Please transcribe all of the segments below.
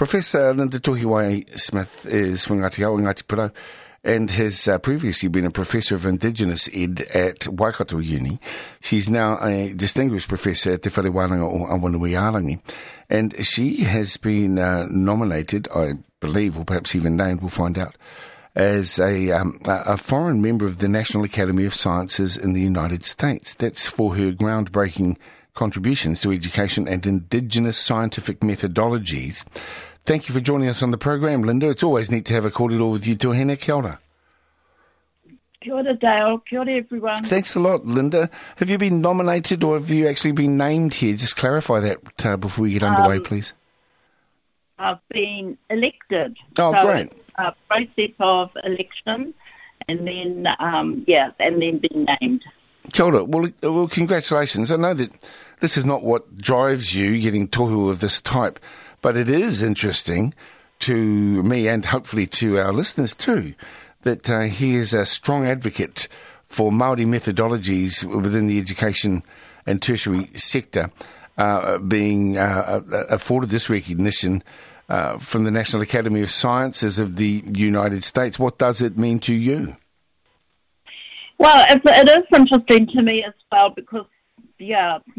Professor Linda Tohiwai-Smith is from Ngāti Au, Ngāti Porou, and has previously been a Professor of Indigenous Ed at Waikato Uni. She's now a Distinguished Professor at Te Whare Wānanga o Awanuiarangi. And she has been nominated, I believe, or perhaps even named, we'll find out, as a foreign member of the National Academy of Sciences in the United States. That's for her groundbreaking contributions to education and Indigenous scientific methodologies. Thank you for joining us on the program, Linda. It's always neat to have a kōrero with you. Tuhine, kia ora. Kia ora, Dale. Kia ora, everyone. Thanks a lot, Linda. Have you been nominated or have you actually been named here? Just clarify that before we get underway, please. I've been elected. Oh, great. A process of election and then, and then being named. Kia ora. Well, congratulations. I know that this is not what drives you, getting tohu of this type, but it is interesting to me and hopefully to our listeners too, that he is a strong advocate for Māori methodologies within the education and tertiary sector, being afforded this recognition from the National Academy of Sciences of the United States. What does it mean to you? Well, it is interesting to me as well because, it's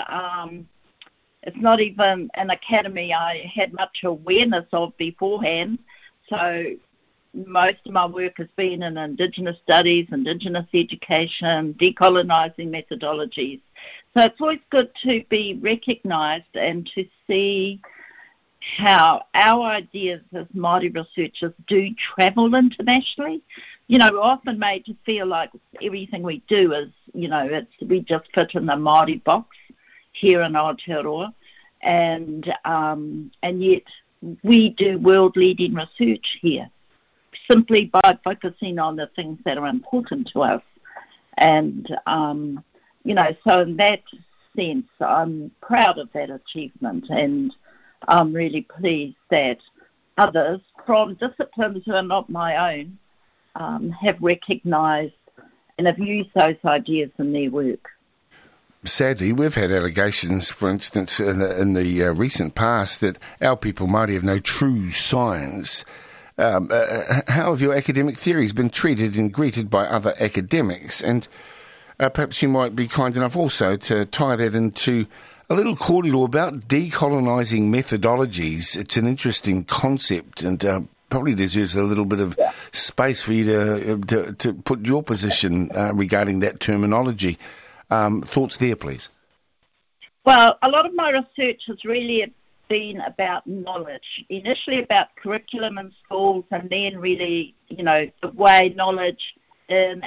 not even an academy I had much awareness of beforehand. So most of my work has been in Indigenous studies, Indigenous education, decolonising methodologies. So it's always good to be recognised and to see how our ideas as Māori researchers do travel internationally. We're often made to feel like everything we do is, we just fit in the Māori box here in Aotearoa. And yet we do world-leading research here simply by focusing on the things that are important to us. And, so in that sense, I'm proud of that achievement and I'm really pleased that others from disciplines who are not my own have recognised and have used those ideas in their work. Sadly, we've had allegations, for instance, in the recent past that our people, Māori, have no true science. How have your academic theories been treated and greeted by other academics? And perhaps you might be kind enough also to tie that into a little kōrero about decolonising methodologies. It's an interesting concept and probably deserves a little bit of space for you to put your position regarding that terminology. Thoughts there, please? Well, a lot of my research has really been about knowledge, initially about curriculum in schools and then really, the way knowledge in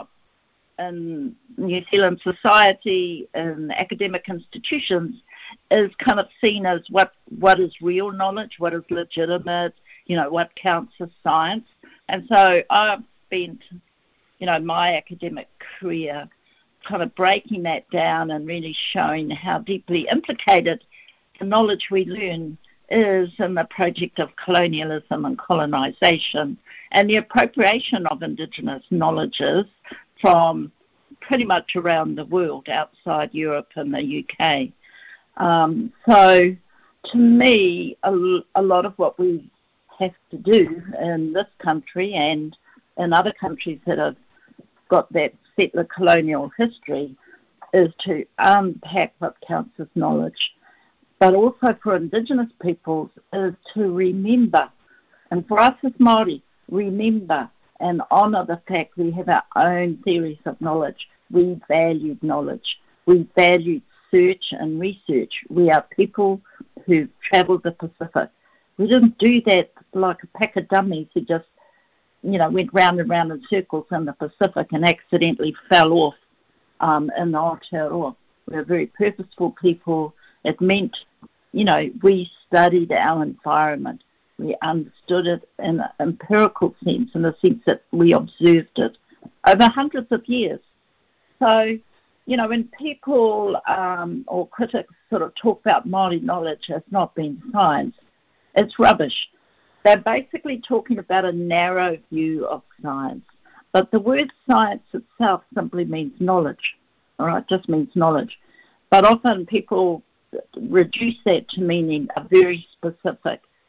New Zealand society and academic institutions is kind of seen as what is real knowledge, what is legitimate, what counts as science. And so I've spent, my academic career kind of breaking that down and really showing how deeply implicated the knowledge we learn is in the project of colonialism and colonisation and the appropriation of Indigenous knowledges from pretty much around the world outside Europe and the UK. So to me, a lot of what we have to do in this country and in other countries that have got that settler colonial history is to unpack what counts as knowledge, but also for Indigenous peoples is to remember, and for us as Māori, remember and honour the fact we have our own theories of knowledge. We valued knowledge. We valued search and research. We are people who travelled the Pacific. We didn't do that like a pack of dummies who just went round and round in circles in the Pacific and accidentally fell off in Aotearoa. We're very purposeful people. It meant, we studied our environment. We understood it in an empirical sense, in the sense that we observed it over hundreds of years. So, when people or critics sort of talk about Māori knowledge as not being science, it's rubbish. They're basically talking about a narrow view of science. But the word science itself simply means knowledge, all right, just means knowledge. But often people reduce that to meaning a very specific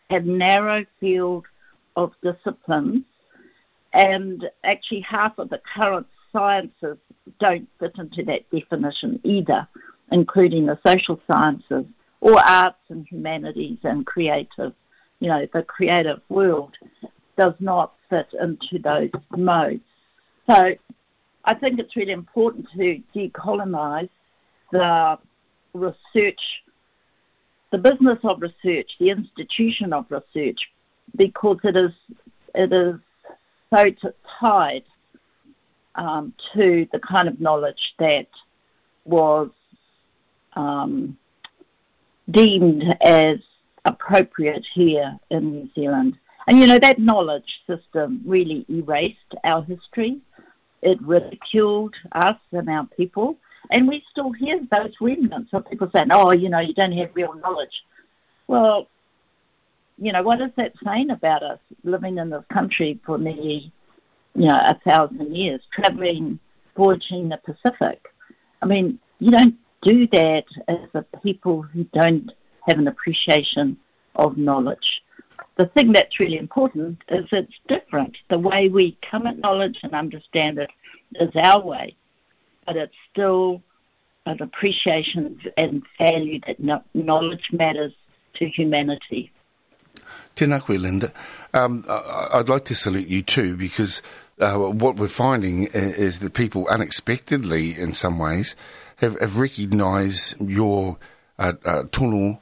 a narrow field of disciplines, and actually half of the current sciences don't fit into that definition either, including the social sciences or arts and humanities and creative. The creative world does not fit into those modes. So I think it's really important to decolonise the research, the business of research, the institution of research, because it is so tied to the kind of knowledge that was deemed as appropriate here in New Zealand. And, that knowledge system really erased our history. It ridiculed us and our people. And we still hear those remnants of people saying, you don't have real knowledge. Well, what is that saying about us living in this country for nearly, 1,000 years, travelling, voyaging the Pacific? I mean, you don't do that as a people who don't have an appreciation of knowledge. The thing that's really important is it's different. The way we come at knowledge and understand it is our way, but it's still an appreciation and value that knowledge matters to humanity. Tēnā koe, Linda. I'd like to salute you too, because what we're finding is that people unexpectedly, in some ways, have recognised your tono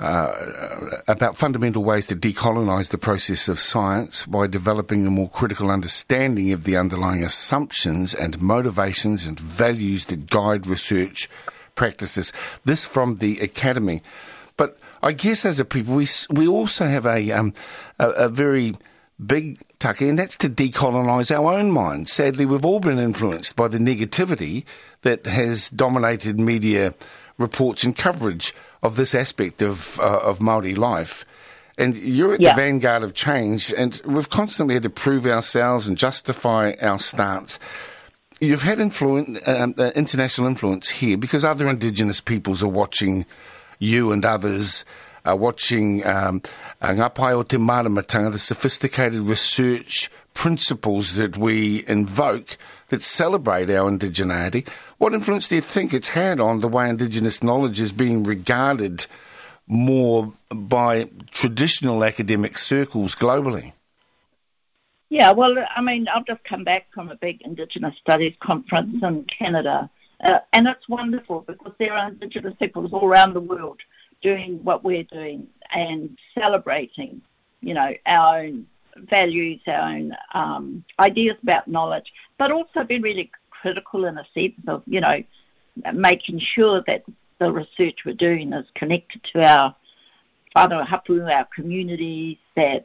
about fundamental ways to decolonise the process of science by developing a more critical understanding of the underlying assumptions and motivations and values that guide research practices. This from the Academy. But I guess as a people, we also have a very big take, and that's to decolonise our own minds. Sadly, we've all been influenced by the negativity that has dominated media reports and coverage of this aspect of Māori life. And you're at the vanguard of change, and we've constantly had to prove ourselves and justify our stance. You've had international influence here because other Indigenous peoples are watching you and others, watching Ngā Pae o Te Maramatanga, the sophisticated research principles that we invoke that celebrate our indigeneity. What influence do you think it's had on the way Indigenous knowledge is being regarded more by traditional academic circles globally? Yeah, well, I mean, I've just come back from a big Indigenous Studies conference in Canada, and it's wonderful because there are Indigenous peoples all around the world doing what we're doing and celebrating, our own values, our own ideas about knowledge, but also being really critical in a sense of, making sure that the research we're doing is connected to our whānau hapu, our communities,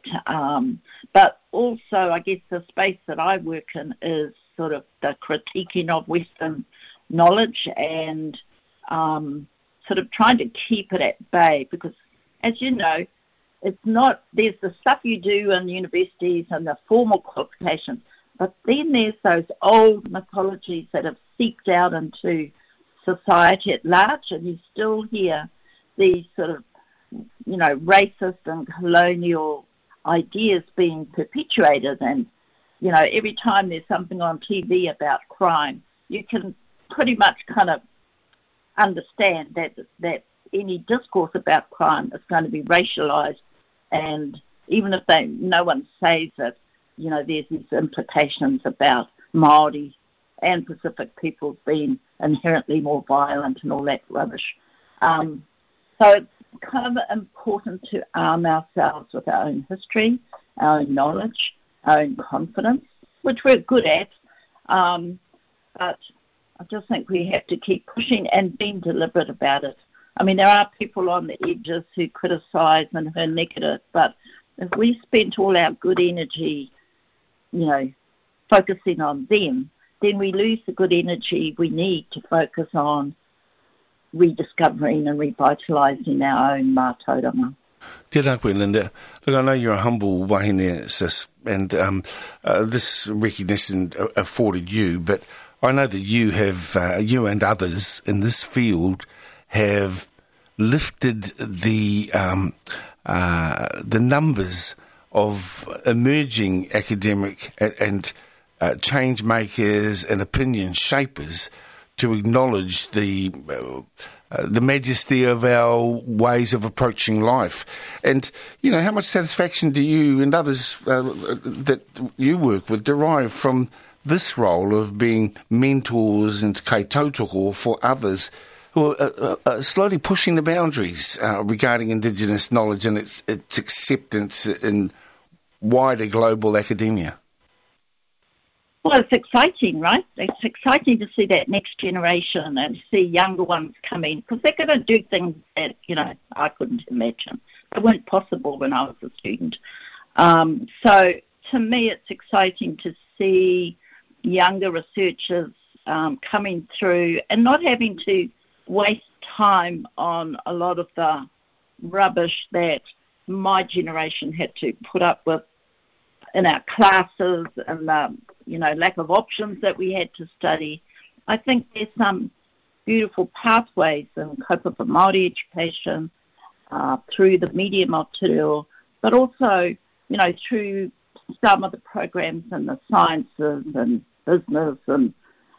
but also, I guess, the space that I work in is sort of the critiquing of Western knowledge and sort of trying to keep it at bay because, as you know, it's not, there's the stuff you do in universities and the formal qualifications, but then there's those old mythologies that have seeped out into society at large, and you still hear these sort of, racist and colonial ideas being perpetuated. And, every time there's something on TV about crime, you can pretty much kind of understand that any discourse about crime is going to be racialized, and even if no one says it, there's these implications about Māori and Pacific peoples being inherently more violent and all that rubbish. So it's kind of important to arm ourselves with our own history, our own knowledge, our own confidence, which we're good at, but I just think we have to keep pushing and being deliberate about it. I mean, there are people on the edges who criticise and who are negative, but if we spent all our good energy, focusing on them, then we lose the good energy we need to focus on rediscovering and revitalising our own mātauranga. Tēnā koe, Linda. Look, I know you're a humble wahine, sis, and this recognition afforded you, but I know that you have, you and others in this field have lifted the the numbers of emerging academic and change makers and opinion shapers to acknowledge the majesty of our ways of approaching life. And, how much satisfaction do you and others that you work with derive from this role of being mentors and kei tautoko for others who are slowly pushing the boundaries regarding Indigenous knowledge and its acceptance in wider global academia? Well, it's exciting, right? It's exciting to see that next generation and see younger ones come in, because they're going to do things that, I couldn't imagine. They weren't possible when I was a student. So to me, it's exciting to see younger researchers coming through and not having to waste time on a lot of the rubbish that my generation had to put up with in our classes and the lack of options that we had to study. I think there's some beautiful pathways in kaupapa Māori education through the medium of te reo, but also, through some of the programs in the sciences and business and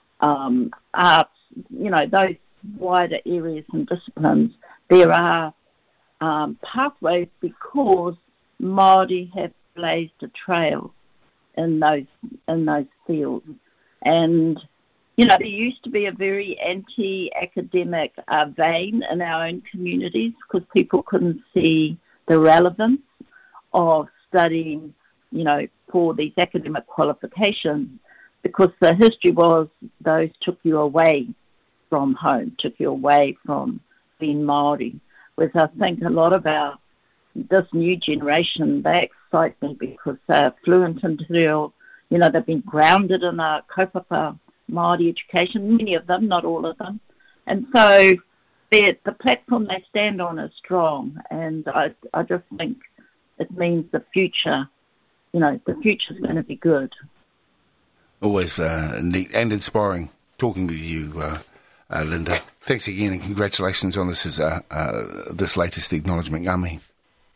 arts, those wider areas and disciplines. There are pathways because Māori have blazed a trail in those fields. And, there used to be a very anti-academic vein in our own communities because people couldn't see the relevance of studying, for these academic qualifications, because the history was those took you away from home, took you away from being Māori. Whereas I think a lot of this new generation, they excite me because they're fluent in te reo. They've been grounded in a kaupapa Māori education, many of them, not all of them. And so the platform they stand on is strong. And I just think it means the future, the future's going to be good. Always neat and inspiring talking with you, Linda. Thanks again and congratulations on this latest acknowledgement. Ngā mihi.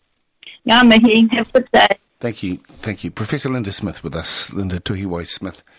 Ngā mihi. Have a good day. Thank you. Professor Linda Smith with us, Linda Tuhiwai Smith.